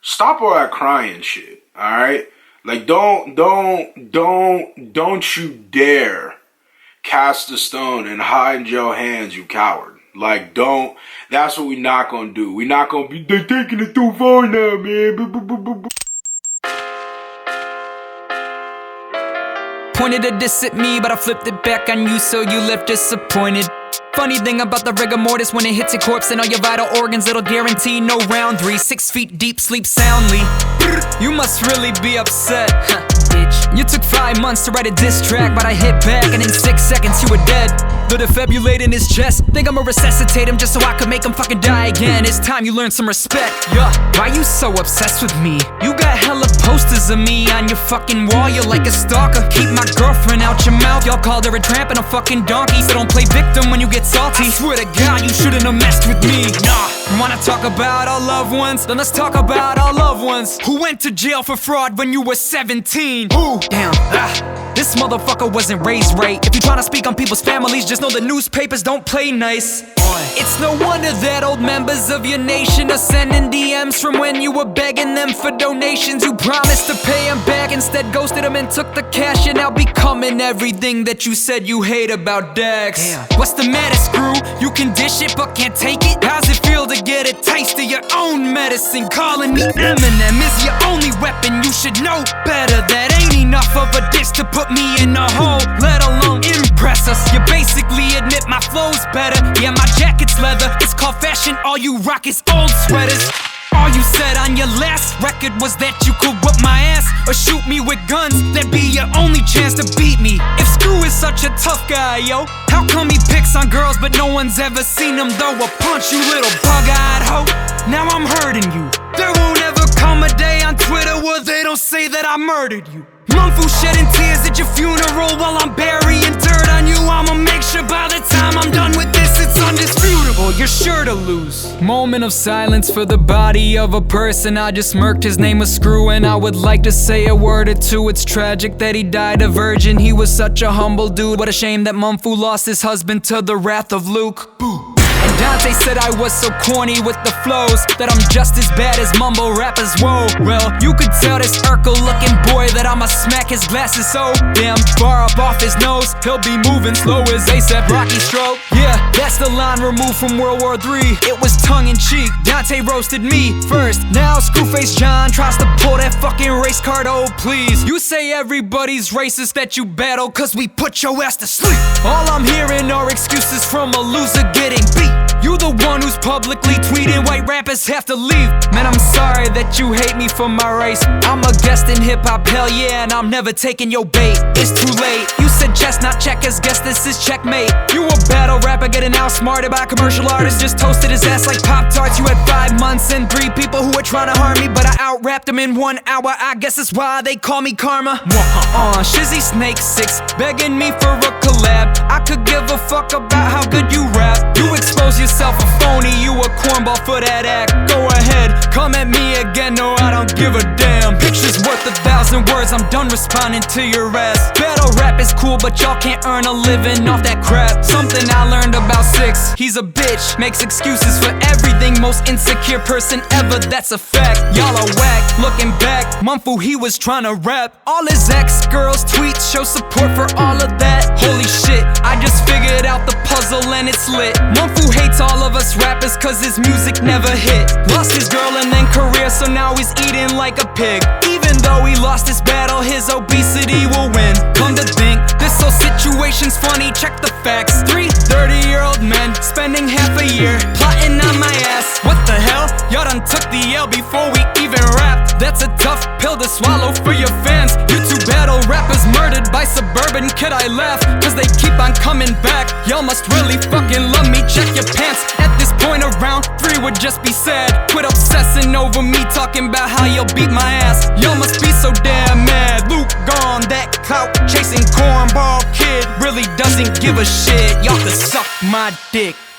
stop all that crying shit, alright? Like, don't you dare cast a stone and hide your hands, you coward. Like, don't. That's what we not gonna do. We not gonna be, they taking it too far now, man. Pointed a diss at me, but I flipped it back on you, so you left disappointed. Funny thing about the rigor mortis, when it hits your corpse and all your vital organs, it'll guarantee no round 3. 6 feet deep, sleep soundly. You must really be upset, bitch. You took 5 months to write a diss track, but I hit back and in 6 seconds you were dead. The defibrillate in his chest, think I'ma resuscitate him just so I can make him fucking die again. It's time you learn some respect, yeah. Why you so obsessed with me? You got hella posters of me on your fucking wall, you're like a stalker. Keep my girlfriend out your mouth, y'all called her a tramp and a fucking donkey. So don't play victim when you get salty. I swear to God, you shouldn't have messed with me. Nah, you wanna talk about our loved ones? Then let's talk about our loved ones who went to jail for fraud when you were 17. Ooh, damn, this motherfucker wasn't raised right. If you tryna speak on people's families, just know the newspapers don't play nice. It's no wonder that old members of your nation are sending DMs from when you were begging them for donations. You promised to pay them back, instead ghosted them and took the cash. You're now becoming everything that you said you hate about Dax. Damn. What's the matter, screw? You can dish it but can't take it? How's it feel to get a taste of your own medicine? Calling me Eminem is your only weapon, you should know better. That ain't enough of a diss to put me in a hole, let alone impress us. You basically admit my flow's better. Yeah, my jacket's leather, it's called fashion, all you rock is old sweaters. All you said on your last record was that you could whip my ass or shoot me with guns, that'd be your only chance to beat me. If Screw is such a tough guy, yo, how come he picks on girls but no one's ever seen him throw a punch, you little bug-eyed hoe? Now I'm hurting you. There won't ever come a day on Twitter where they don't say that I murdered you. Mumfu shedding tears at your funeral while I'm burying dirt on you. I'ma make sure by the time I'm done with this it's undisputable, you're sure to lose. Moment of silence for the body of a person I just murked. His name was Screw and I would like to say a word or two. It's tragic that he died a virgin, he was such a humble dude. What a shame that Mumfu lost his husband to the wrath of Luke. Boo. Dante said I was so corny with the flows that I'm just as bad as mumble rappers, whoa. Well, you could tell this Urkel looking boy that I'ma smack his glasses so damn far up off his nose. He'll be moving slow as A$AP Rocky stroke. Yeah, that's the line removed from World War III. It was tongue-in-cheek, Dante roasted me first. Now Screwface John tries to pull that fucking race card, oh please. You say everybody's racist that you battle cause we put your ass to sleep. All I'm hearing are excuses from a loser getting beat. You the one who's publicly tweeting white rappers have to leave. Man, I'm sorry that you hate me for my race. I'm a guest in hip-hop, hell yeah, and I'm never taking your bait. It's too late, you said chestnut checkers, guess this is checkmate. You a battle rapper getting outsmarted by a commercial artist, just toasted his ass like Pop-Tarts. You had 5 months and 3 people who were trying to harm me, but I out-rapped them in 1 hour. I guess that's why they call me Karma. Shizzy Snake 6 begging me for a collab. I could give a fuck about how good you rap. You expose yourself a phony, you a cornball for that act. Go ahead, come at me again, no I don't give a damn. Pictures worth 1,000 words, I'm done responding to your ass. Battle rap is cool, but y'all can't earn a living off that crap. Something I learned about 6, he's a bitch, makes excuses for everything. Most insecure person ever, that's a fact. Y'all are whack, looking back, Mumfu he was trying to rap. All his ex-girls' tweets show support for all of that. Holy shit, I just figured out the puzzle and it's lit. Mumfu hates all of us rappers cause his music never hit. Lost his girl and then career, so now he's eating like a pig. Even though he lost his battle, his obesity will win. Come to think, this whole situation's funny, check the facts. 3 30-year-old men spending half a year plotting on my ass. What the hell? Y'all done took the L before we even rapped. That's a tough pill to swallow for your fans. You 2 battle rappers murdered by Suburban Kid, I laugh cause they keep on coming back. Y'all must really fucking love me, check your pants. At this point around 3 would just be sad. Quit obsessing over me, talking about how you'll beat my ass. Y'all must be so damn mad. Luke gone, that clout chasing cornball kid really doesn't give a shit. Y'all can suck my dick.